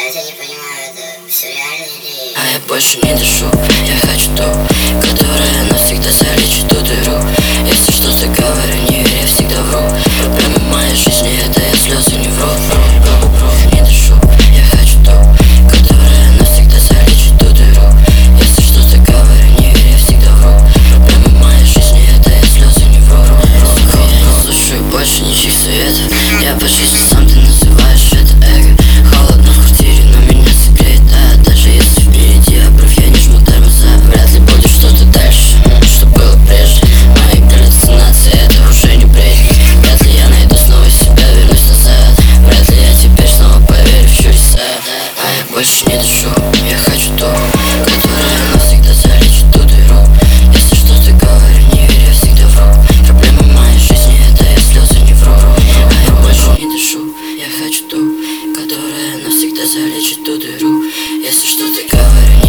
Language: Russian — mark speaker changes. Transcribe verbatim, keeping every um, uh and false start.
Speaker 1: это не понимаю, это все реально или...
Speaker 2: А я больше не дышу, я хочу ту, которая навсегда залечит ту дыру. Если что-то говорю, не верь, я всегда вру. Проблема моей жизни, это я слезы не вру. Не дышу, я хочу ту, которая навсегда залечит ту дыру. Если что-то говорю, не верь, я всегда вру. Проблема моей жизни, это я слезы не вру. Сука, я не слушаю больше ничьих советов. Я почти сам, ты называешь это эго. Холодно в квартире, но меня согреет, а даже если впереди обрыв, я не жму тормоза. Вряд ли будет что-то дальше, что было прежде. Мои галлюцинации, это уже не бред. Вряд ли я найду снова себя, вернусь назад. Вряд ли я теперь снова поверю в чудеса. А я больше не дышу, я хочу ту, которая навсегда залечит ту дыру. Если что-то говорю, не верь, я всегда вру. Проблема моей жизни, это я слезы не вру. А я больше не дышу, я хочу ту, которая навсегда залечит ту дыру. Если что-то говорю,